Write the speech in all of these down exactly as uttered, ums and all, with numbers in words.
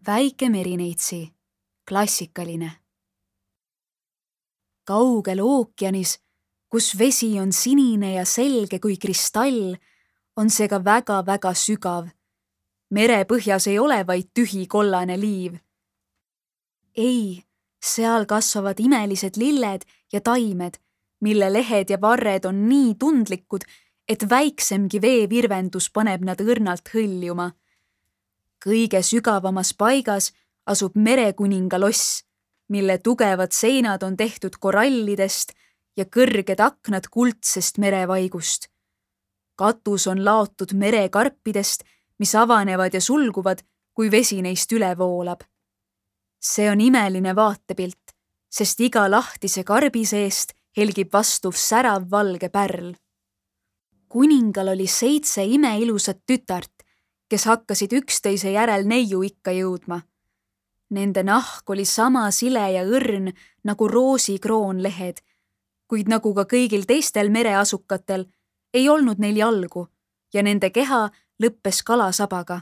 Väike merineitsi, klassikaline. Kaugel ookeanis, kus vesi on sinine ja selge kui kristall, on see ka väga-väga sügav. Mere põhjas ei ole vaid tühi kollane liiv. Ei, seal kasvavad imelised lilled ja taimed, mille lehed ja varred on nii tundlikud, et väiksemgi veevirvendus paneb nad õrnalt hõljuma. Kõige sügavamas paigas asub merekuninga loss, mille tugevad seinad on tehtud korallidest ja kõrged aknad kuldsest merevaigust. Katus on laotud merekarpidest, mis avanevad ja sulguvad, kui vesi neist üle voolab. See on imeline vaatepilt, sest iga lahtise karbi seest helgib vastu särav valge pärl. Kuningal oli seitse imeilusat tütart, kes hakkasid üksteise järel neiu ikka jõudma. Nende nahk oli sama sile ja õrn nagu roosikroonlehed, kuid nagu ka kõigil teistel mereasukatel ei olnud neil jalgu ja nende keha lõppes kalasabaga.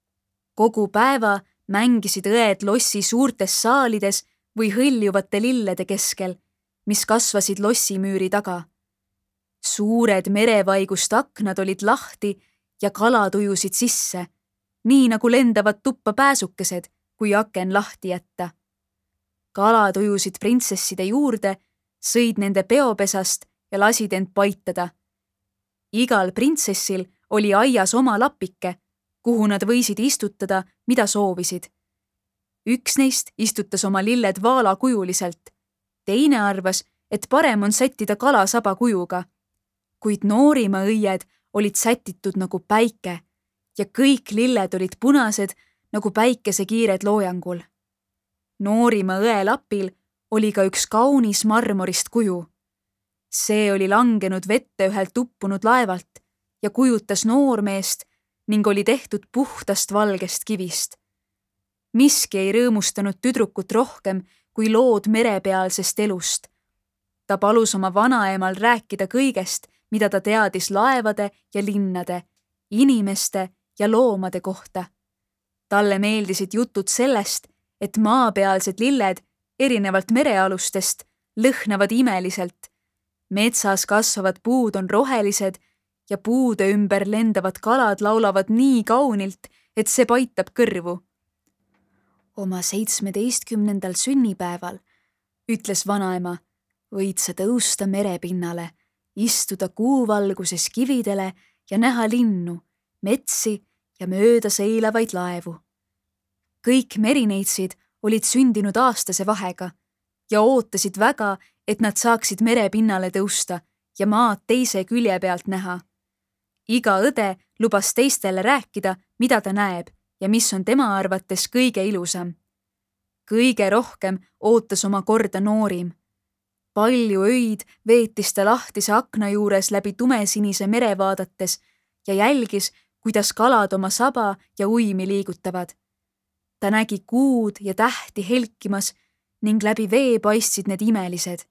Kogu päeva mängisid õed lossi suurtes saalides või hõljuvate lillede keskel, mis kasvasid lossimüüri taga. Suured merevaigust aknad olid lahti ja kalad ujusid sisse, nii nagu lendavad tuppa pääsukesed, kui aken lahti jätta. Kalad ujusid printsesside juurde, sõid nende peopesast ja lasid end paitada. Igal printsessil oli aias oma lapike, kuhu nad võisid istutada, mida soovisid. Üks neist istutas oma lilled vaalakujuliselt, teine arvas, et parem on sättida kalasaba kujuga, kuid noorima õied olid sätitud nagu päike ja kõik lilled olid punased nagu päikesekiired loojangul. Noorima õe lapil oli ka üks kaunis marmorist kuju. See oli langenud vette ühelt uppunud laevalt ja kujutas noormeest ning oli tehtud puhtast valgest kivist. Miski ei rõõmustanud tüdrukut rohkem kui lood merepealsest elust. Ta palus oma vanaemal rääkida kõigest, mida ta teadis laevade ja linnade, inimeste ja loomade kohta. Talle meeldisid jutud sellest, et maapealsed lilled, erinevalt merealustest, lõhnavad imeliselt. Metsas kasvavad puud on rohelised ja puude ümber lendavad kalad laulavad nii kaunilt, et see paitab kõrvu. Oma seitsmeteistkümnendal sünnipäeval, ütles vanaema, võid sa tõusta merepinnale, istuda kuuvalguses kividele ja näha linnu, metsi ja mööda seilavaid laevu. Kõik merineitsid olid sündinud aastase vahega ja ootasid väga, et nad saaksid merepinnale tõusta ja maad teise külje pealt näha. Iga õde lubas teistele rääkida, mida ta näeb ja mis on tema arvates kõige ilusam. Kõige rohkem ootas oma korda noorim. Palju öid veetis ta lahtise akna juures läbi tumesinise mere vaadates ja jälgis, kuidas kalad oma saba ja uimi liigutavad. Ta nägi kuud ja tähti helkimas ning läbi vee paistsid need imelised.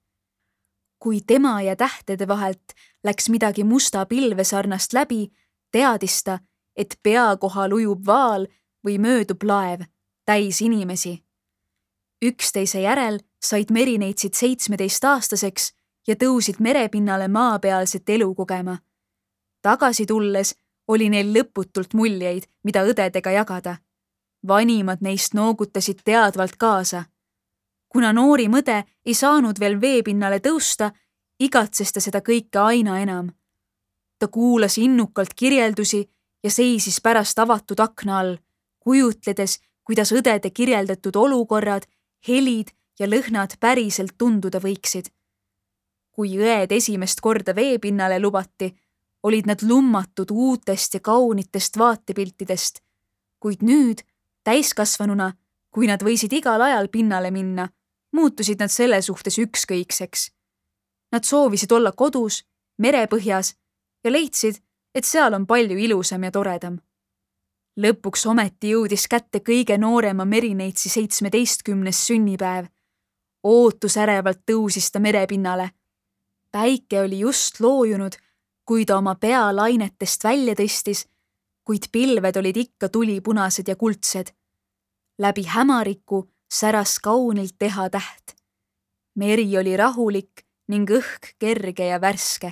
Kui tema ja tähtede vahelt läks midagi musta pilve sarnast läbi, teadis ta, et pea kohal ujub vaal või möödub laev, täis inimesi. Üksteise järel said merineitsid seitsmeteist aastaseks ja tõusid merepinnale maapealset elu kogema. Tagasi tulles oli neil lõputult muljeid, mida õdedega jagada. Vanimad neist noogutasid teadvalt kaasa. Kuna noorim õde ei saanud veel veepinnale tõusta, igatses ta seda kõike aina enam. Ta kuulas innukalt kirjeldusi ja seisis pärast avatud akna all, kujutledes, kuidas õdede kirjeldatud olukorrad, helid ja lõhnad päriselt tunduda võiksid. Kui õed esimest korda veepinnale lubati, olid nad lummatud uutest ja kaunitest vaatepiltidest, kuid nüüd, täiskasvanuna, kui nad võisid igal ajal pinnale minna, muutusid nad selle suhtes ükskõikseks. Nad soovisid olla kodus, merepõhjas ja leidsid, et seal on palju ilusam ja toredam. Lõpuks ometi jõudis kätte kõige noorema merineitsi seitsmeteistkümnes sünnipäev. Ootusärevalt tõusis ta merepinnale. Päike oli just loojunud, kui ta oma pea lainetest välja tõstis, kuid pilved olid ikka tulipunased ja kuldsed. läbi hämariku säras kaunilt teha täht. Meri oli rahulik ning õhk kerge ja värske.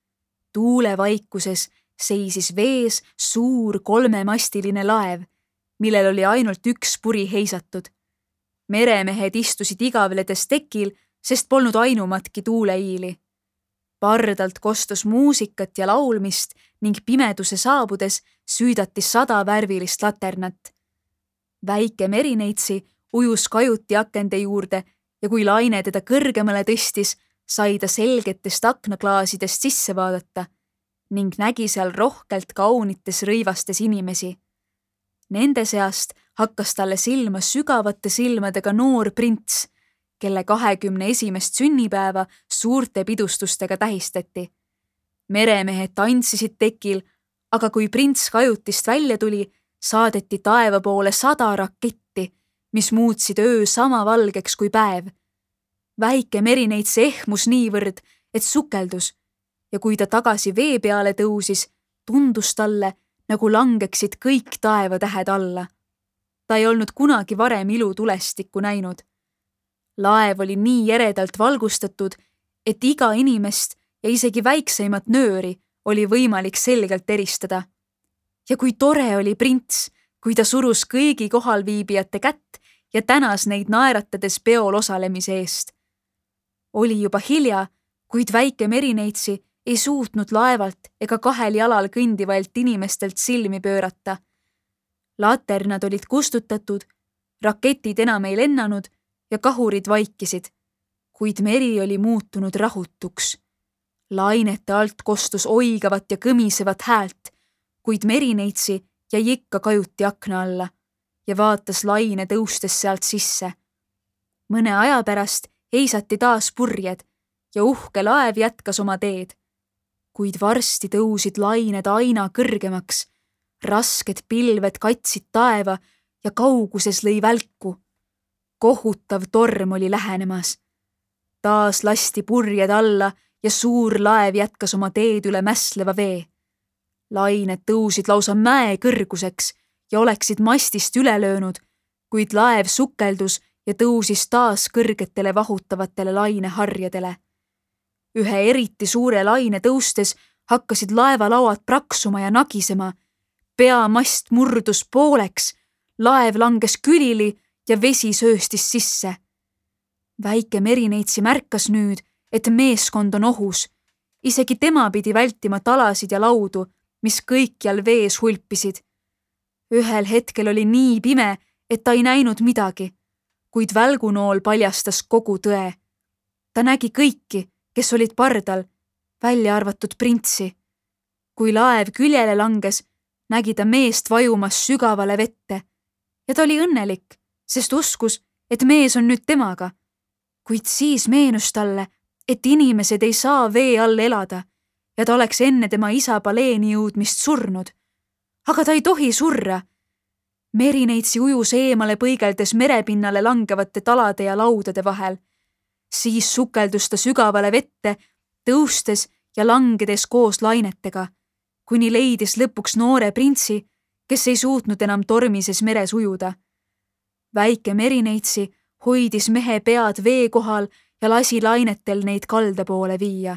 Tuulevaikuses seisis vees suur kolmemastiline laev, millel oli ainult üks puri heisatud. Meremehed istusid igavledes tekil, sest polnud ainumatki tuuleiili. Pardalt kostus muusikat ja laulmist ning pimeduse saabudes süüdati sada värvilist laternat. Väike merineitsi ujus kajuti akende juurde ja kui laine teda kõrgemale tõstis, sai ta selgetest aknaklaasidest sisse vaadata ning nägi seal rohkelt kaunites rõivastes inimesi. Nende seast hakkas talle silma sügavate silmadega noor prints, kelle kahekümne esimest sünnipäeva suurte pidustustega tähistati. Meremehed tantsisid tekil, aga kui prints kajutist välja tuli, saadeti taeva poole sada raketti, mis muutsid öö sama valgeks kui päev. Väike merineits ehmus niivõrd, et sukeldus ja kui ta tagasi vee peale tõusis, tundus talle, nagu langeksid kõik taevatähed alla. Ta ei olnud kunagi varem ilutulestikku näinud. Laev oli nii eredalt valgustatud, et iga inimest ja isegi väikseimat nööri oli võimalik selgelt eristada. Ja kui tore oli prints, kui ta surus kõigi kohalviibijate kätt ja tänas neid naeratades peol osalemise eest. Oli juba hilja, kuid väike merineitsi ei suutnud laevalt ega kahel jalal kõndivalt inimestelt silmi pöörata. Laternad olid kustutatud, raketid enam ei lennanud ja kahurid vaikisid, kuid meri oli muutunud rahutuks. Lainete alt kostus oigavat ja kõmisevat häält, kuid merineitsi jäi ikka kajuti akna alla ja vaatas laine tõustes sealt sisse. Mõne aja pärast heisati taas purjed ja uhke laev jätkas oma teed. Kuid varsti tõusid lained aina kõrgemaks, rasked pilved katsid taeva ja kauguses lõi välku. Kohutav torm oli lähenemas. Taas lasti purjed alla ja suur laev jätkas oma teed üle mässleva vee. Lained tõusid lausa mäe kõrguseks ja oleksid mastist üle löönud, kuid laev sukeldus ja tõusis taas kõrgetele vahutavatele laineharjadele. Ühe eriti suure laine tõustes hakkasid laevalauad praksuma ja nagisema. Peamast murdus pooleks, laev langes külili ja vesi sööstis sisse. Väike merineitsi märkas nüüd, et meeskond on ohus. Isegi tema pidi vältima talasid ja laudu, mis kõikjal vees hulpisid. Ühel hetkel oli nii pime, et ta ei näinud midagi, kuid välgunool paljastas kogu tõe. Ta nägi kõiki, kes olid pardal, välja arvatud printsi. Kui laev küljele langes, nägi ta meest vajumas sügavale vette ja ta oli õnnelik, sest uskus, et mees on nüüd temaga. Kuid siis meenus talle, et inimesed ei saa vee all elada ja ta oleks enne tema isa paleeni jõudmist surnud. Aga ta ei tohi surra. Merineitsi ujus eemale põigeldes merepinnale langevate talade ja laudade vahel. Siis sukeldus ta sügavale vette, tõustes ja langedes koos lainetega, kuni leidis lõpuks noore printsi, kes ei suutnud enam tormises meres ujuda. Väike merineitsi hoidis mehe pead vee kohal ja lasi lainetel neid kalda poole viia.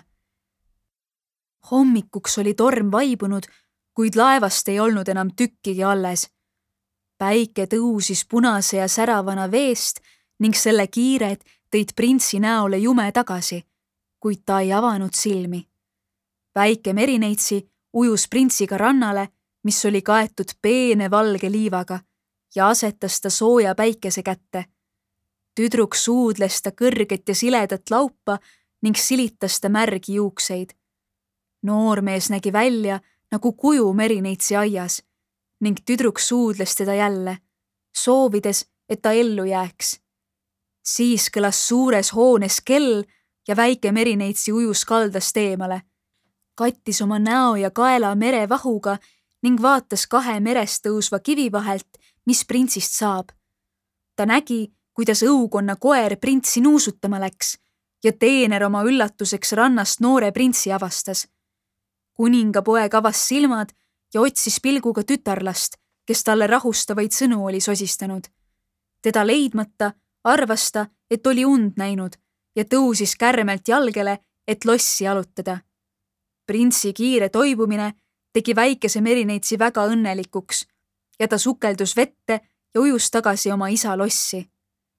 Hommikuks oli torm vaibunud, kuid laevast ei olnud enam tükkigi alles. Päike tõusis punase ja säravana veest ning selle kiired tõid printsi näole jume tagasi, kuid ta ei avanud silmi. Väike merineitsi ujus printsiga rannale, mis oli kaetud peene valge liivaga ja asetas ta sooja päikese kätte. Tüdruk suudles ta kõrget ja siledat laupa ning silitas ta märgi juukseid. Noormees nägi välja nagu kuju merineitsi aias ning tüdruk suudles teda jälle, soovides, et ta ellu jääks. Siis kõlas suures hoones kell ja väike merineitsi ujus kaldast eemale, kattis oma näo ja kaela merevahuga ning vaatas kahe merest tõusva kivi vahelt, mis printsist saab. Ta nägi, kuidas õukonna koer printsi nuusutama läks ja teener oma üllatuseks rannast noore printsi avastas. Kuningapoeg avas silmad ja otsis pilguga tütarlast, kes talle rahustavaid sõnu oli sosistanud. teda leidmata arvas ta, et oli und näinud ja tõusis kärmelt jalgele, et lossi jalutada. Printsi kiire toibumine tegi väikese merineitsi väga õnnelikuks ja ta sukeldus vette ja ujus tagasi oma isa lossi.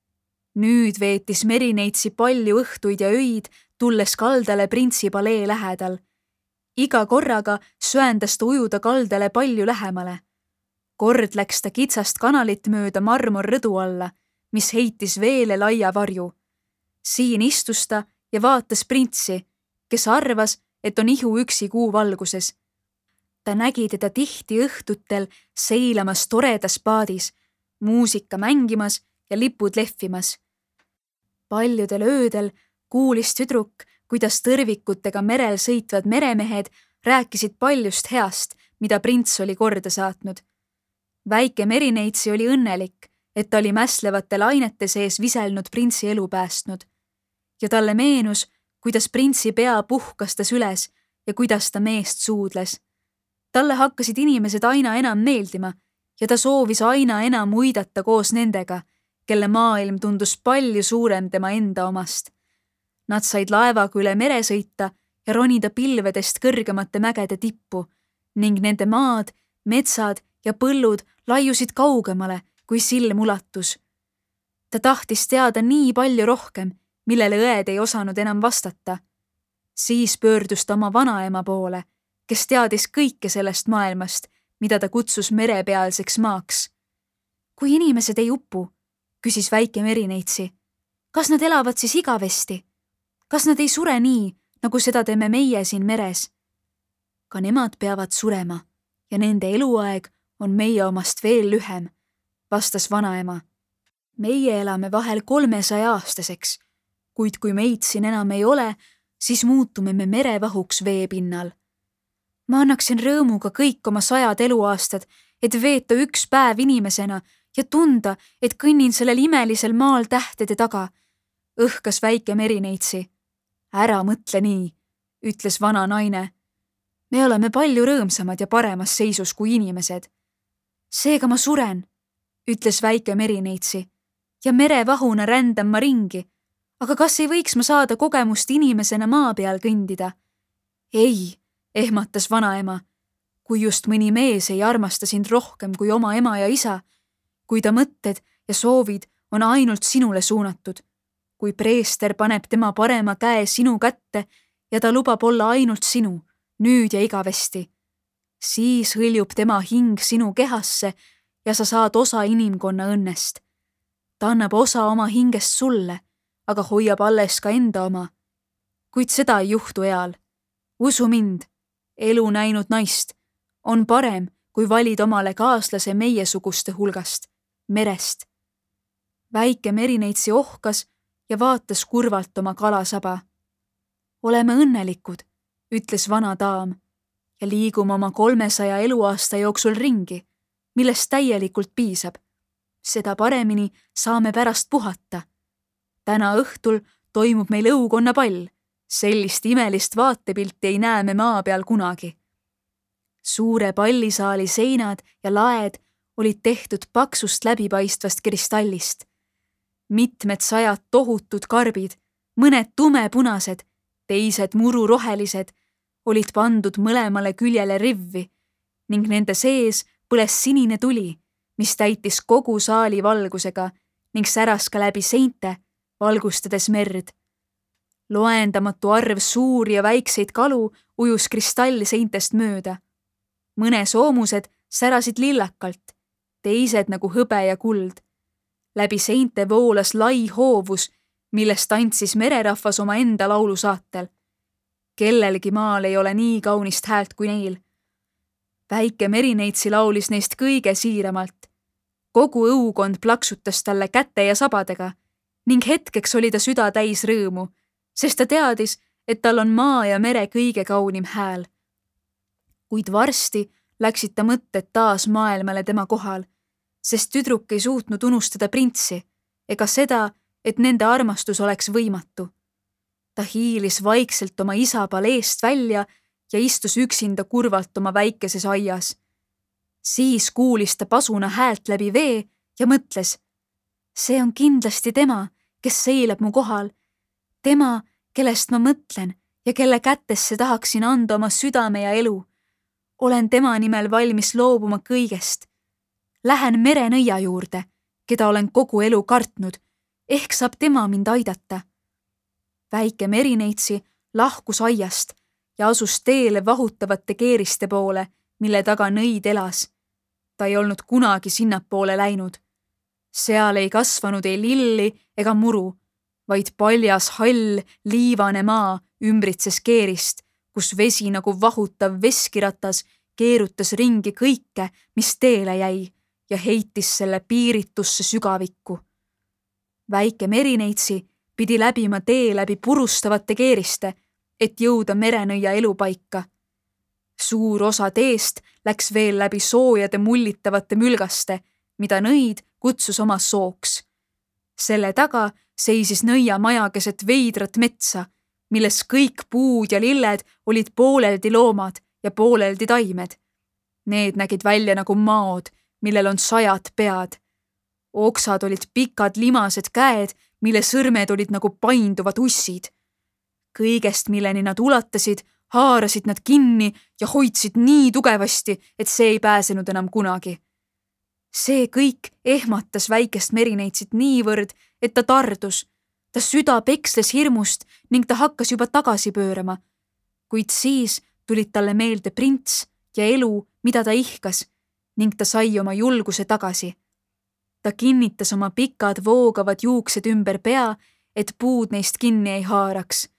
Nüüd veetis merineitsi palju õhtuid ja öid, tulles kaldale printsi palee lähedal. Iga korraga söendas ta ujuda kaldale palju lähemale. Kord läks ta kitsast kanalit mööda marmorrõdu alla, mis heitis veele laia varju. Siin istus ta ja vaatas printsi, kes arvas, et on ihu üksi kuu valguses. Ta nägi teda tihti õhtutel seilamas toredas paadis, muusika mängimas ja lipud lehvimas. Paljudel öödel kuulis tüdruk, kuidas tõrvikutega merel sõitvad meremehed rääkisid paljust heast, mida prints oli korda saatnud. Väike merineitsi oli õnnelik, et ta oli mäslevate lainete sees viselnud printsi elu päästnud. Ja talle meenus, kuidas printsi pea puhkastas üles ja kuidas ta meest suudles. Talle hakkasid inimesed aina enam meeldima ja ta soovis aina enam uidata koos nendega, kelle maailm tundus palju suurem tema enda omast. Nad said laevaga üle mere sõita ja ronida pilvedest kõrgemate mägede tippu ning nende maad, metsad ja põllud laiusid kaugemale, kui silm ulatus. Ta tahtis teada nii palju rohkem, millele õed ei osanud enam vastata. Siis pöördus ta oma vanaema poole, kes teadis kõike sellest maailmast, mida ta kutsus merepealseks maaks. Kui inimesed ei upu, küsis väike merineitsi, kas nad elavad siis igavesti? Kas nad ei sure nii, nagu seda teeme meie siin meres? Ka nemad peavad surema ja nende eluaeg on meie omast veel lühem, vastas vanaema. Meie elame vahel kolmesaja aastaseks, kuid kui meid siin enam ei ole, siis muutume me merevahuks veepinnal. Ma annaksin rõõmuga kõik oma sajad eluaastad, et veeta üks päev inimesena ja tunda, et kõnnin sellel imelisel maal tähtede taga, õhkas väike merineitsi. Ära mõtle nii, ütles vana naine. Me oleme palju rõõmsamad ja paremas seisus kui inimesed. Seega ma suren, ütles väike merineitsi, ja merevahuna rändan ma ringi, aga kas ei võiks ma saada kogemust inimesena maa peal kõndida? Ei, ehmatas vanaema, kui just mõni mees ei armasta sind rohkem kui oma ema ja isa, kui ta mõtted ja soovid on ainult sinule suunatud, kui preester paneb tema parema käe sinu kätte ja ta lubab olla ainult sinu, nüüd ja igavesti. Siis hõljub tema hing sinu kehasse ja sa saad osa inimkonna õnnest. Ta annab osa oma hingest sulle, aga hoiab alles ka enda oma. Kuid seda ei juhtu eal. Usu mind, elu näinud naist on parem, kui valid omale kaaslase meiesuguste hulgast, merest. Väike merineitsi ohkas ja vaatas kurvalt oma kalasaba. Oleme õnnelikud, ütles vana daam, ja liigume oma kolmesaja eluaasta jooksul ringi, millest täielikult piisab. Seda paremini saame pärast puhata. Täna õhtul toimub meil õukonna pall. Sellist imelist vaatepilti ei näe me maa peal kunagi. Suure pallisaali seinad ja laed olid tehtud paksust läbipaistvast kristallist. Mitmed sajad tohutud karbid, mõned tumepunased, teised mururohelised, olid pandud mõlemale küljele rivvi ning nende sees põles sinine tuli, mis täitis kogu saali valgusega ning säras ka läbi seinte, valgustades merd. Loendamatu arv suuri ja väikseid kalu ujus kristallseintest mööda. Mõne soomused särasid lillakalt, teised nagu hõbe ja kuld. Läbi seinte voolas lai hoovus, millest tantsis mererahvas oma enda laulu saatel. Kellelgi maal ei ole nii kaunist häält kui neil. Väike merineitsi laulis neist kõige siiramalt. Kogu õukond plaksutas talle käte ja sabadega ning hetkeks oli ta süda täis rõõmu, sest ta teadis, et tal on maa ja mere kõige kaunim hääl. Kuid varsti läksid ta mõtted taas maailmale tema kohal, sest tüdruk ei suutnud unustada printsi ega seda, et nende armastus oleks võimatu. Ta hiilis vaikselt oma isa paleest välja ja istus üksinda kurvalt oma väikeses aias. Siis kuulis ta pasuna häält läbi vee ja mõtles, see on kindlasti tema, kes seilab mu kohal. Tema, kellest ma mõtlen ja kelle kätesse tahaksin anda oma südame ja elu. Olen tema nimel valmis loobuma kõigest. Lähen merenõia juurde, keda olen kogu elu kartnud. Ehk saab tema mind aidata. Väike merineitsi lahkus aiast ja asus teele vahutavate keeriste poole, mille taga nõid elas. Ta ei olnud kunagi sinnapoole läinud. Seal ei kasvanud ei lilli ega muru, vaid paljas hall liivane maa ümbritses keerist, kus vesi nagu vahutav veskiratas keerutas ringi kõike, mis teele jäi ja heitis selle piiritusse sügavikku. Väike merineitsi pidi läbima tee läbi purustavate keeriste, et jõuda merenõia elupaika. Suur osa teest läks veel läbi soojade mullitavate mülgaste, mida nõid kutsus oma sooks. Selle taga seisis nõia maja keset veidrat metsa, milles kõik puud ja lilled olid pooleldi loomad ja pooleldi taimed. Need nägid välja nagu maod, millel on sajad pead. Oksad olid pikad limased käed, mille sõrmed olid nagu painduvad ussid. Kõigest, milleni nad ulatasid, haarasid nad kinni ja hoidsid nii tugevasti, et see ei pääsenud enam kunagi. See kõik ehmatas väikest merineitsit niivõrd, et ta tardus. Ta süda peksles hirmust ning ta hakkas juba tagasi pöörama. Kuid siis tulid talle meelde prints ja elu, mida ta ihkas, ning ta sai oma julguse tagasi. Ta kinnitas oma pikad voogavad juuksed ümber pea, et puud neist kinni ei haaraks.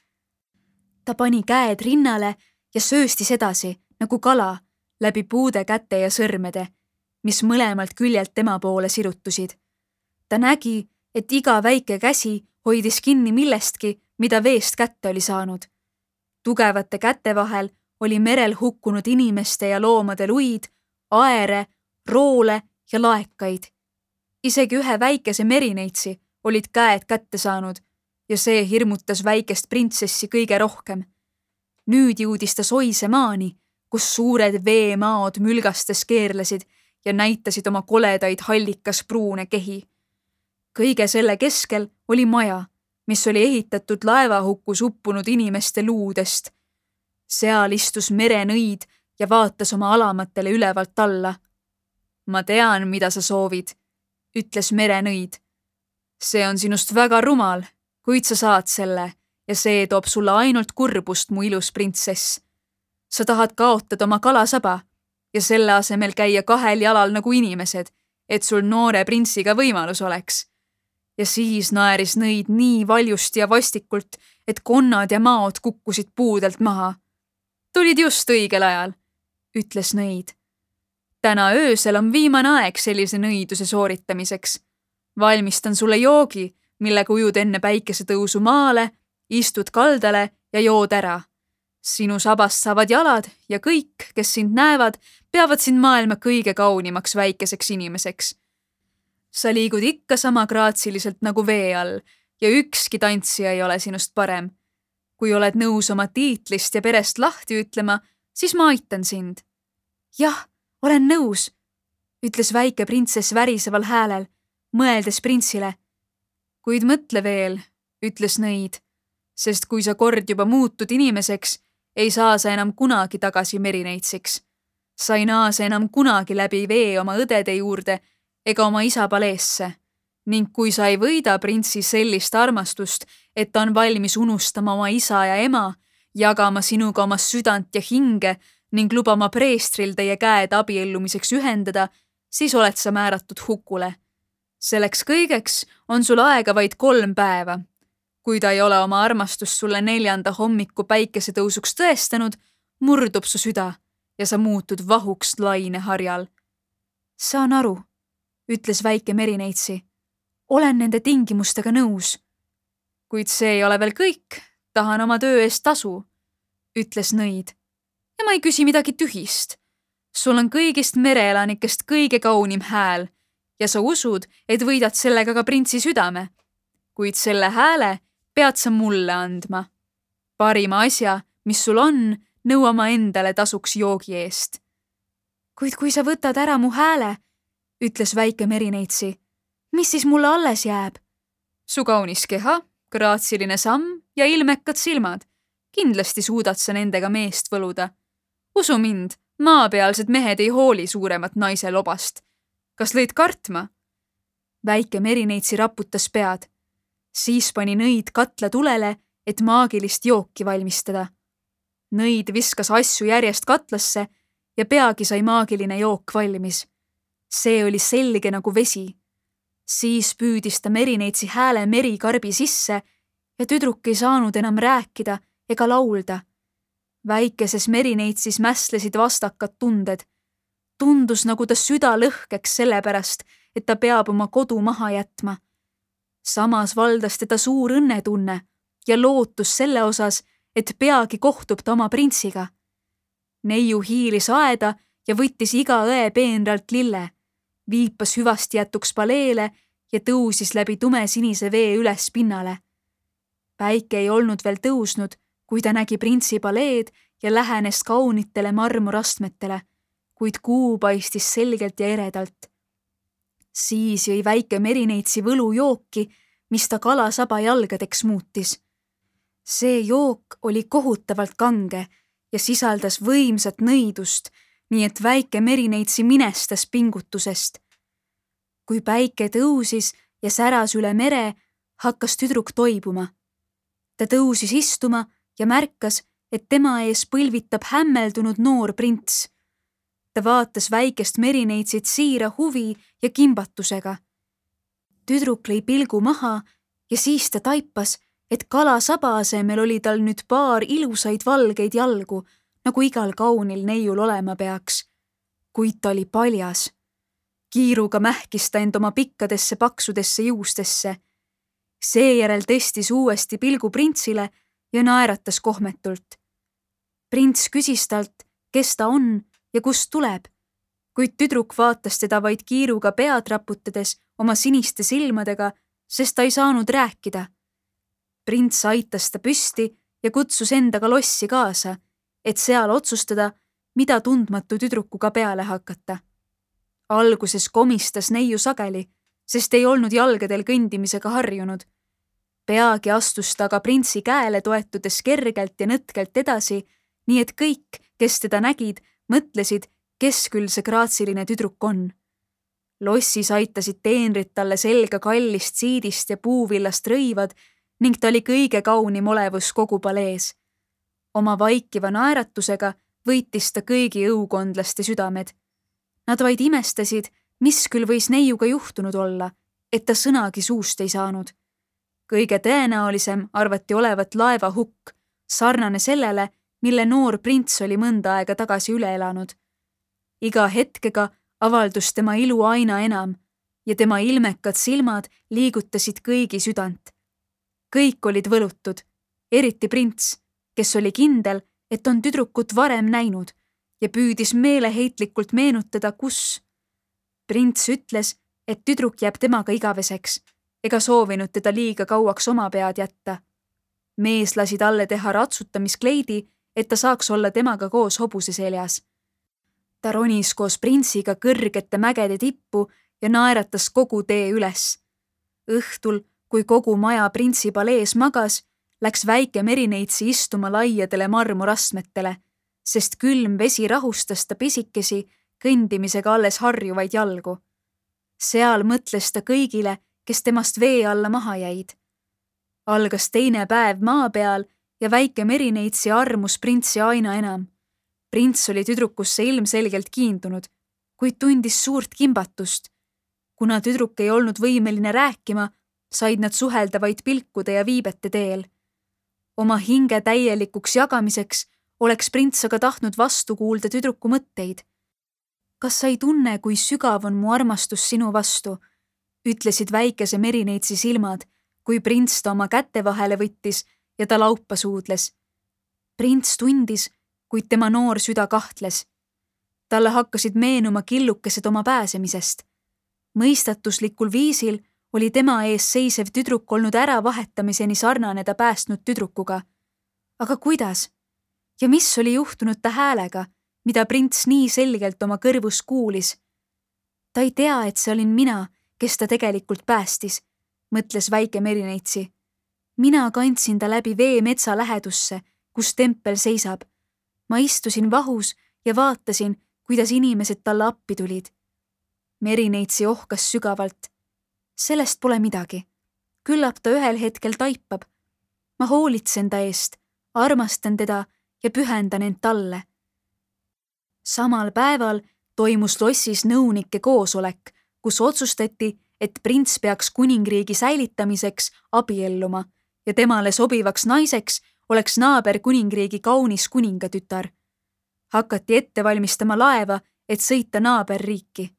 Ta pani käed rinnale ja sööstis edasi, nagu kala, läbi puude käte ja sõrmede, mis mõlemalt küljelt tema poole sirutusid. Ta nägi, et iga väike käsi hoidis kinni millestki, mida veest kätte oli saanud. Tugevate käte vahel oli merel hukkunud inimeste ja loomade luid, aere, roole ja laekaid. Isegi ühe väikese merineitsi olid käed kätte saanud ja see hirmutas väikest printsessi kõige rohkem. Nüüd jõudis ta soise maani, kus suured veemaod mülgastes keerlesid ja näitasid oma koledaid hallikas pruune kehi. Kõige selle keskel oli maja, mis oli ehitatud laevahukkus uppunud inimeste luudest. Seal istus merenõid ja vaatas oma alamatele ülevalt alla. Ma tean, mida sa soovid, ütles merenõid. See on sinust väga rumal, kuid sa saad selle ja see toob sulle ainult kurbust, mu ilus printsess. Sa tahad kaotada oma kalasaba ja selle asemel käia kahel jalal nagu inimesed, et sul noore printsiga võimalus oleks. Ja siis naeris nõid nii valjusti ja vastikult, et konnad ja maod kukkusid puudelt maha. Tulid just õigel ajal, ütles nõid. Täna öösel on viimane aeg sellise nõiduse sooritamiseks. Valmistan sulle joogi, millega ujud enne päikesetõusu maale, istud kaldale ja jood ära. Sinu sabast saavad jalad ja kõik, kes sind näevad, peavad sind maailma kõige kaunimaks väikeseks inimeseks. Sa liigud ikka sama graatsiliselt nagu vee all ja ükski tantsija ei ole sinust parem. Kui oled nõus oma tiitlist ja perest lahti ütlema, siis ma aitan sind. Jah, olen nõus, ütles väike printsess väriseval häälel, mõeldes printsile. Kuid mõtle veel, ütles nõid, sest kui sa kord juba muutud inimeseks, ei saa sa enam kunagi tagasi merineitsiks. Sa ei naase enam kunagi läbi vee oma õdede juurde ega oma isa paleesse. Ning kui sa ei võida printsi sellist armastust, et ta on valmis unustama oma isa ja ema, jagama sinuga oma südant ja hinge ning lubama preestril teie käed abiellumiseks ühendada, siis oled sa määratud hukule. Selleks kõigeks on sul aega vaid kolm päeva. Kui ta ei ole oma armastust sulle neljanda hommiku päikesetõusuks tõestanud, murdub su süda ja sa muutud vahuks laineharjal. Saan aru, ütles väike merineitsi. Olen nende tingimustega nõus. Kuid see ei ole veel kõik, tahan oma töö eest tasu, ütles nõid. Ja ma ei küsi midagi tühist. Sul on kõigist mereelanikest kõige kaunim hääl ja sa usud, et võidad sellega ka printsi südame. Kuid selle hääle pead sa mulle andma. Parima asja, mis sul on, nõua ma endale tasuks joogi eest. Kuid kui sa võtad ära mu hääle, ütles väike merineitsi, mis siis mulle alles jääb? Su kaunis keha, graatsiline samm ja ilmekad silmad. Kindlasti suudad sa nendega meest võluda. Usu mind, maapealsed mehed ei hooli suuremat naise lobast. Kas lõid kartma? Väike merineitsi raputas pead. Siis pani nõid katla tulele, et maagilist jooki valmistada. Nõid viskas asju järjest katlasse ja peagi sai maagiline jook valmis. See oli selge nagu vesi. Siis püüdis ta merineitsi hääle merikarbi sisse ja tüdruk ei saanud enam rääkida ega laulda. Väikeses merineitsis mäslesid vastakad tunded. Tundus, nagu ta süda lõhkeks sellepärast, et ta peab oma kodu maha jätma. Samas valdas teda suur õnnetunne ja lootus selle osas, et peagi kohtub ta oma printsiga. Neiu hiilis aeda ja võttis iga õe peenralt lille, viipas hüvasti jätuks paleele ja tõusis läbi tumesinise vee üles pinnale. Päike ei olnud veel tõusnud, kui ta nägi printsi paleed ja lähenes kaunitele marmorastmetele, kuid kuu paistis selgelt ja eredalt. Siis jõi väike merineitsi võlujooki, mis ta kalasaba jalgadeks muutis. See jook oli kohutavalt kange ja sisaldas võimsat nõidust, nii et väike merineitsi minestas pingutusest. Kui päike tõusis ja säras üle mere, hakkas tüdruk toibuma. Ta tõusis istuma ja märkas, et tema ees põlvitab hämmeldunud noor prints. Ta vaatas väikest merineitsit siira huvi ja kimbatusega. Tüdruk lõi pilgu maha ja siis ta taipas, et kalasaba asemel oli tal nüüd paar ilusaid valgeid jalgu, nagu igal kaunil neiul olema peaks. Kuid ta oli paljas. Kiiruga mähkis ta end oma pikkadesse paksudesse juustesse. Seejärel tõstis uuesti pilgu printsile ja naeratas kohmetult. Prints küsis talt, kes ta on ja kust tuleb, kuid tüdruk vaatas teda vaid kiiruga pead raputades oma siniste silmadega, sest ta ei saanud rääkida. Prints aitas ta püsti ja kutsus endaga lossi kaasa, et seal otsustada, mida tundmatu tüdrukuga peale hakata. Alguses komistas neiu sageli, sest ei olnud jalgadel kõndimisega harjunud. Peagi astus ta aga printsi käele toetudes kergelt ja nõtkelt edasi, nii et kõik, kes teda nägid, mõtlesid, kes küll see graatsiline tüdruk on. Lossis aitasid teenrid talle selga kallist siidist ja puuvillast rõivad ning ta oli kõige kaunim olevus kogu palees. Oma vaikiva naeratusega võitis ta kõigi õukondlaste südamed. Nad vaid imestasid, mis küll võis neiuga juhtunud olla, et ta sõnagi suust ei saanud. Kõige tõenäolisem arvati olevat laeva hukk, sarnane sellele, mille noor prints oli mõnda aega tagasi üle elanud. Iga hetkega avaldus tema ilu aina enam ja tema ilmekad silmad liigutasid kõigi südant. Kõik olid võlutud, eriti prints, kes oli kindel, et on tüdrukut varem näinud ja püüdis meeleheitlikult meenutada, kus. Prints ütles, et tüdruk jääb temaga igaveseks ega soovinud teda liiga kauaks oma pead jätta. Mees lasi talle teha ratsutamiskleidi, et ta saaks olla temaga koos hobuse seljas. Ta ronis koos printsiga kõrgete mägede tippu ja naeratas kogu tee üles. Õhtul, kui kogu maja printsi palees magas, läks väike merineitsi istuma laiadele marmorastmetele, sest külm vesi rahustas ta pisikesi, kõndimisega alles harjuvaid jalgu. Seal mõtles ta kõigile, kes temast vee alla maha jäid. Algas teine päev maa peal ja väike merineitsi armus printsi aina enam. Prints oli tüdrukusse ilmselgelt kiindunud, kuid tundis suurt kimbatust. Kuna tüdruk ei olnud võimeline rääkima, said nad suhelda vaid pilkude ja viibete teel. Oma hinge täielikuks jagamiseks oleks prints aga tahtnud vastu kuulda tüdruku mõtteid. Kas sa ei tunne, kui sügav on mu armastus sinu vastu, ütlesid väikese merineitsi silmad, kui prints ta oma käte vahele võttis ja ta laupa suudles. Prints tundis, kuid tema noor süda kahtles. Talle hakkasid meenuma killukesed oma pääsemisest. Mõistatuslikul viisil oli tema ees seisev tüdruk olnud ära vahetamiseni sarnane ta päästnud tüdrukuga. Aga kuidas? Ja mis oli juhtunud ta häälega, mida prints nii selgelt oma kõrvus kuulis? Ta ei tea, et see olin mina, kes ta tegelikult päästis, mõtles väike merineitsi. Mina kandsin ta läbi vee metsa lähedusse, kus tempel seisab. Ma istusin vahus ja vaatasin, kuidas inimesed talle appi tulid. Merineitsi ohkas sügavalt. Sellest pole midagi. Küllap ta ühel hetkel taipab. Ma hoolitsen ta eest, armastan teda ja pühendan end talle. Samal päeval toimus lossis nõunike koosolek, kus otsustati, et prints peaks kuningriigi säilitamiseks abielluma ja temale sobivaks naiseks oleks naaber kuningriigi kaunis kuningatütar. Hakati ette valmistama laeva, et sõita naaberriiki.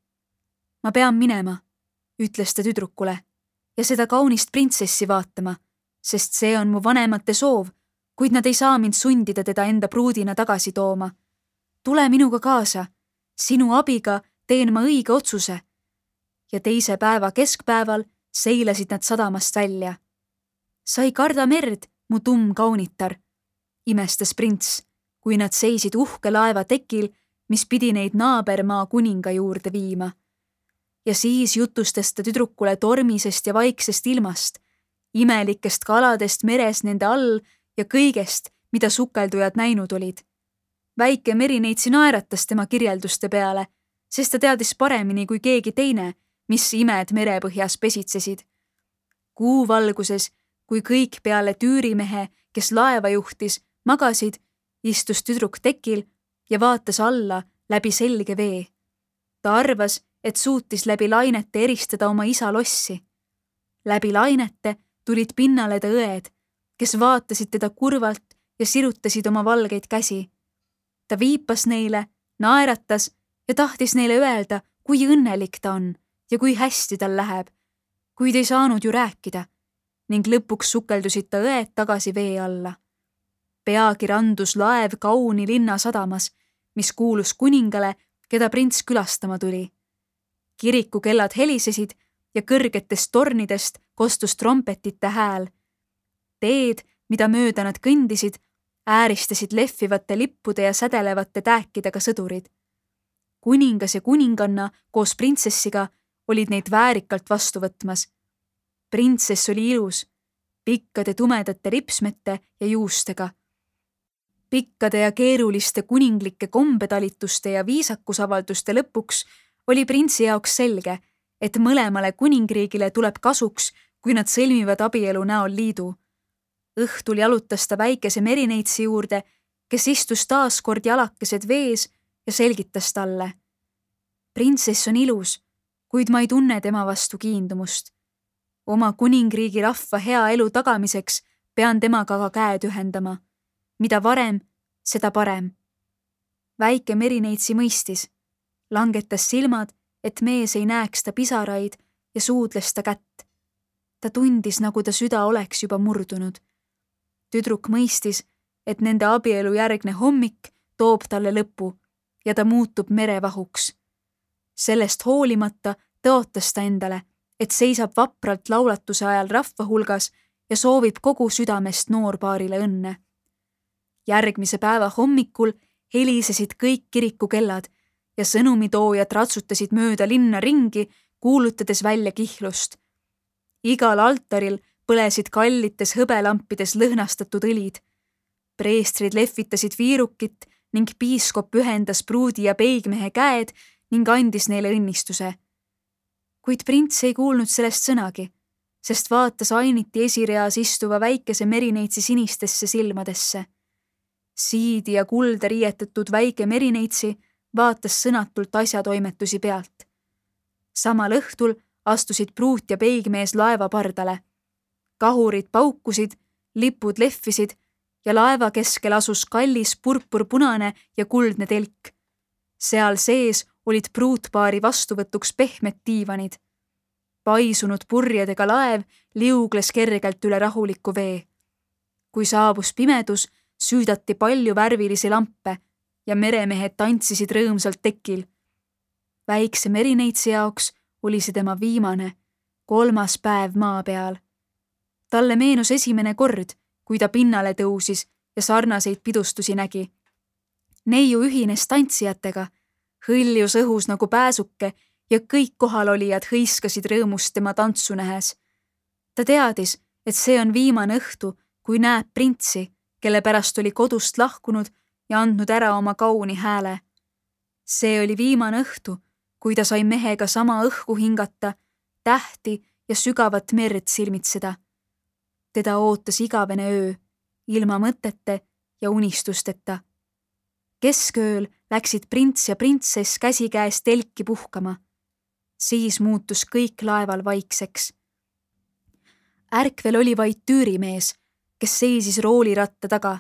Ma pean minema, ütles ta tüdrukule, ja seda kaunist printsessi vaatama, sest see on mu vanemate soov, kuid nad ei saa mind sundida teda enda pruudina tagasi tooma. Tule minuga kaasa, sinu abiga teen ma õige otsuse. Ja teise päeva keskpäeval seilasid nad sadamast välja. Sa ei karda merd, mu tumm kaunitar, imestas prints, kui nad seisid uhke laeva tekil, mis pidi neid naabermaa kuninga juurde viima. Ja siis jutustas ta tüdrukule tormisest ja vaiksest ilmast, imelikest kaladest meres nende all ja kõigest, mida sukeldujad näinud olid. Väike merineitsi naeratas tema kirjelduste peale, sest ta teadis paremini kui keegi teine, mis imed merepõhjas pesitsesid. Kuu valguses, kui kõik peale tüürimehe, kes laeva juhtis, magasid, istus tüdruk tekil ja vaatas alla läbi selge vee. Ta arvas, et suutis läbi lainete eristada oma isa lossi. Läbi lainete tulid pinnale ta õed, kes vaatasid teda kurvalt ja sirutasid oma valgeid käsi. Ta viipas neile, naeratas ja tahtis neile öelda, kui õnnelik ta on ja kui hästi tal läheb, kuid ei saanud ju rääkida ning lõpuks sukeldusid ta õed tagasi vee alla. Peagi randus laev kauni linna sadamas, mis kuulus kuningale, keda prints külastama tuli. Kirikukellad helisesid ja kõrgetest tornidest kostus trompetite hääl. Teed, mida mööda nad kõndisid, ääristasid lehvivate lippude ja sädelevate tääkidega sõdurid. Kuningas ja kuninganna koos printsessiga olid neid väärikalt vastu võtmas. Printsess oli ilus, pikkade tumedate ripsmete ja juustega. Pikkade ja keeruliste kuninglike kombetalituste ja viisakusavalduste lõpuks oli printsi jaoks selge, et mõlemale kuningriigile tuleb kasuks, kui nad sõlmivad abielu näol liidu. Õhtul jalutas ta väikese merineitsi juurde, kes istus taas kord jalakesed vees ja selgitas talle. Printsess on ilus, kuid ma ei tunne tema vastu kiindumust. Oma kuningriigi rahva hea elu tagamiseks pean temaga ka käed ühendama. Mida varem, seda parem. Väike merineitsi mõistis, langetas silmad, et mees ei näeks ta pisaraid ja suudles ta kätt. Ta tundis, nagu ta süda oleks juba murdunud. Tüdruk mõistis, et nende abielu järgne hommik toob talle lõpu ja ta muutub merevahuks. Sellest hoolimata tõotas ta endale, et seisab vapralt laulatuse ajal rahva hulgas ja soovib kogu südamest noorpaarile õnne. Järgmise päeva hommikul helisesid kõik kirikukellad ja sõnumitoojad ratsutasid mööda linna ringi, kuulutades välja kihlust. Igal altaril põlesid kallites hõbelampides lõhnastatud õlid. Preestrid lehvitasid viirukit ning piiskop ühendas pruudi ja peigmehe käed ning andis neile õnnistuse. Kuid prints ei kuulnud sellest sõnagi, sest vaatas ainiti esireas istuva väikese merineitsi sinistesse silmadesse. Siidi ja kulda riietatud väike merineitsi vaatas sõnatult asjatoimetusi pealt. Samal õhtul astusid pruut ja peigmees laeva pardale. Kahurid paukusid, lipud lehvisid ja laeva keskel asus kallis purpurpunane ja kuldne telk. Seal sees olid pruutpaari vastuvõtuks pehmed diivanid. Paisunud purjedega laev liugles kergelt üle rahuliku vee. Kui saabus pimedus, süüdati palju värvilisi lampe ja meremehed tantsisid rõõmsalt tekil. Väikse merineitsi jaoks oli see tema viimane, kolmas päev maa peal. Talle meenus esimene kord, kui ta pinnale tõusis ja sarnaseid pidustusi nägi. Neiu ühines tantsijatega, hõljus õhus nagu pääsuke ja kõik kohalolijad hõiskasid rõõmust tema tantsu nähes. Ta teadis, et see on viimane õhtu, kui näeb printsi, kelle pärast oli kodust lahkunud ja andnud ära oma kauni hääle. See oli viimane õhtu, kui ta sai mehega sama õhku hingata, tähti ja sügavat merd silmitseda. Teda ootas igavene öö, ilma mõtete ja unistusteta. Keskööl läksid prints ja printsess käsikäes telki puhkama. Siis muutus kõik laeval vaikseks. Ärkvel oli vaid tüürimees, kes seisis rooliratta taga.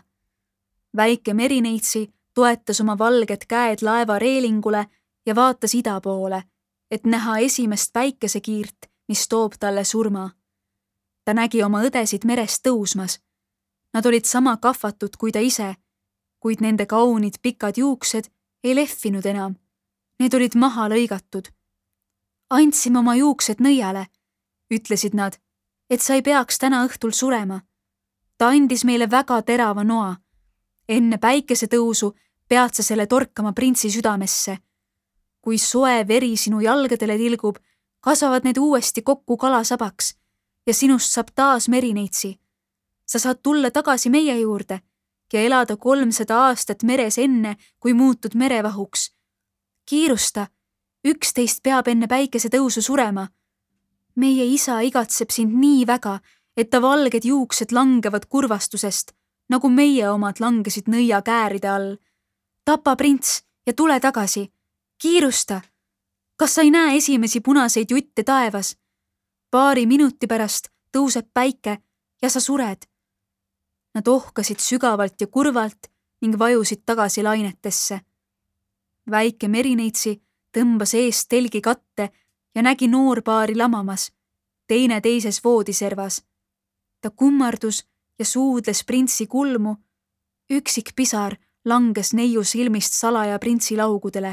Väike merineitsi toetas oma valged käed laeva reelingule ja vaatas ida poole, et näha esimest päikesekiirt, mis toob talle surma. Ta nägi oma õdesid merest tõusmas. Nad olid sama kahvatud kui ta ise, kuid nende kaunid pikad juuksed ei lehvinud enam. Need olid maha lõigatud. Andsime oma juuksed nõiale, ütlesid nad, et sa ei peaks täna õhtul surema. Ta andis meile väga terava noa. Enne päikesetõusu pead sa selle torkama printsi südamesse. Kui soe veri sinu jalgadele tilgub, kasvavad need uuesti kokku kalasabaks ja sinust saab taas merineitsi. Sa saad tulla tagasi meie juurde ja elada kolmsada aastat meres enne, kui muutud merevahuks. Kiirusta, üksteist peab enne päikesetõusu surema. Meie isa igatseb sind nii väga, et ta valged juuksed langevad kurvastusest, nagu meie omad langesid nõia kääride all. Tapa prints ja tule tagasi. Kiirusta! Kas sa ei näe esimesi punaseid jutte taevas? Paari minuti pärast tõuseb päike ja sa sured. Nad ohkasid sügavalt ja kurvalt ning vajusid tagasi lainetesse. Väike merineitsi tõmbas eest telgi katte ja nägi noorpaari lamamas, teine teises voodiservas. Ta kummardus ja suudles printsi kulmu. Üksik pisar langes neiu silmist salaja printsi laugudele.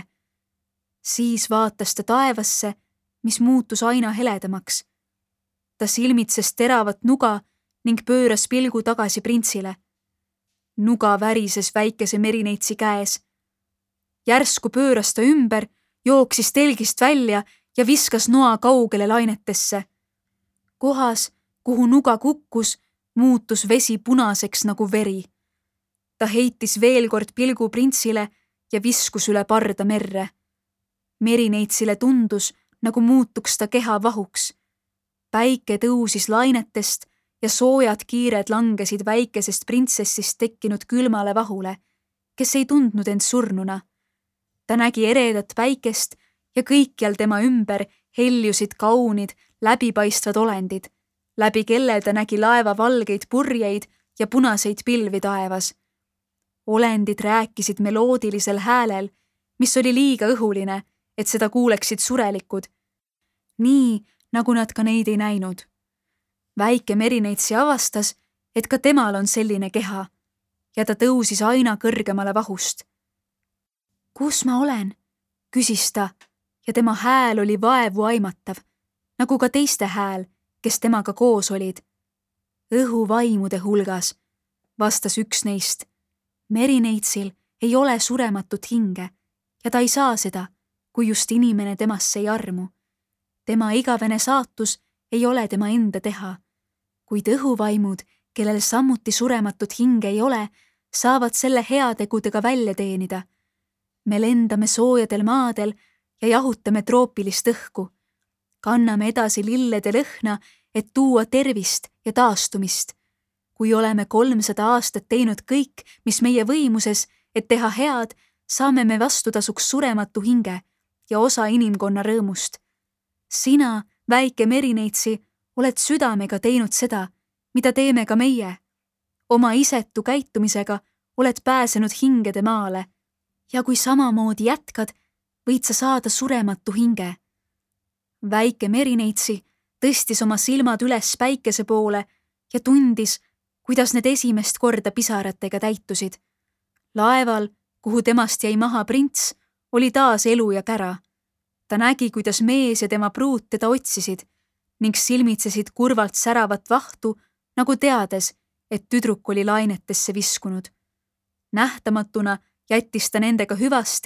Siis vaatas ta taevasse, mis muutus aina heledamaks. Ta silmitses teravat nuga ning pööras pilgu tagasi printsile. Nuga värises väikese merineitsi käes. Järsku pööras ta ümber, jooksis telgist välja ja viskas noa kaugele lainetesse. Kohas, kuhu nuga kukkus, muutus vesi punaseks nagu veri. Ta heitis veel kord pilgu printsile ja viskus üle parda merre. Merineitsile tundus, nagu muutuks ta keha vahuks. Päike tõusis lainetest ja soojad kiired langesid väikesest printsessist tekkinud külmale vahule, kes ei tundnud end surnuna. Ta nägi eredat päikest ja kõikjal tema ümber heljusid kaunid, läbipaistvad olendid, läbi kelle ta nägi laeva valgeid purjeid ja punaseid pilvi taevas. Olendid rääkisid meloodilisel häälel, mis oli liiga õhuline, et seda kuuleksid surelikud. Nii, nagu nad ka neid ei näinud. Väike merineitsi avastas, et ka temal on selline keha ja ta tõusis aina kõrgemale vahust. Kus ma olen? Küsis ta ja tema hääl oli vaevu aimatav, nagu ka teiste hääl, kes temaga koos olid. Õhuvaimude hulgas, vastas üks neist. Merineitsil ei ole surematut hinge ja ta ei saa seda, kui just inimene temasse ei armu. Tema igavene saatus ei ole tema enda teha, kuid õhuvaimud, kellel samuti surematut hinge ei ole, saavad selle heategudega välja teenida. Me lendame soojadel maadel ja jahutame troopilist õhku. Kanname edasi lillede lõhna, et tuua tervist ja taastumist. Kui oleme kolmsada aastat teinud kõik, mis meie võimuses, et teha head, saame me vastutasuks surematu hinge ja osa inimkonna rõõmust. Sina, väike merineitsi, oled südamega teinud seda, mida teeme ka meie. Oma isetu käitumisega oled pääsenud hingede maale ja kui samamoodi jätkad, võid sa saada surematu hinge. Väike merineitsi tõstis oma silmad üles päikese poole ja tundis, kuidas need esimest korda pisaratega täitusid. Laeval, kuhu temast jäi maha prints, oli taas elu ja kära. Ta nägi, kuidas mees ja tema pruut teda otsisid ning silmitsesid kurvalt säravat vahtu, nagu teades, et tüdruk oli lainetesse viskunud. Nähtamatuna jättis ta nendega hüvasti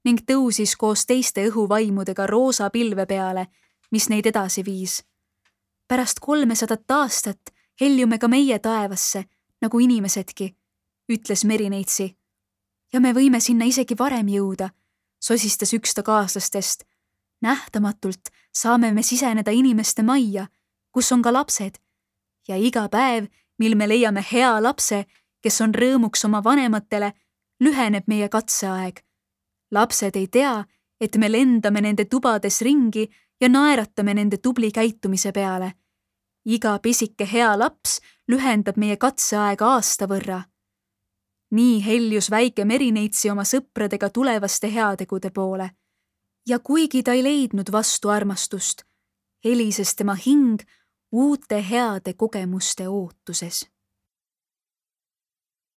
ning tõusis koos teiste õhuvaimudega roosa pilve peale, mis neid edasi viis. Pärast kolmesadat aastat heljume ka meie taevasse, nagu inimesedki, ütles Merineitsi. Ja me võime sinna isegi varem jõuda, sosistas üks ta kaaslastest. Nähtamatult saame me siseneda inimeste majja, kus on ka lapsed. Ja iga päev, mil me leiame hea lapse, kes on rõõmuks oma vanematele, lüheneb meie katseaeg. Lapsed ei tea, et me lendame nende tubades ringi ja naeratame nende tubli käitumise peale. Iga pisike hea laps lühendab meie katseaega aasta võrra. Nii heljus väike Merineitsi oma sõpradega tulevaste heategude poole. Ja kuigi ta ei leidnud vastu armastust, helises tema hing uute heade kogemuste ootuses.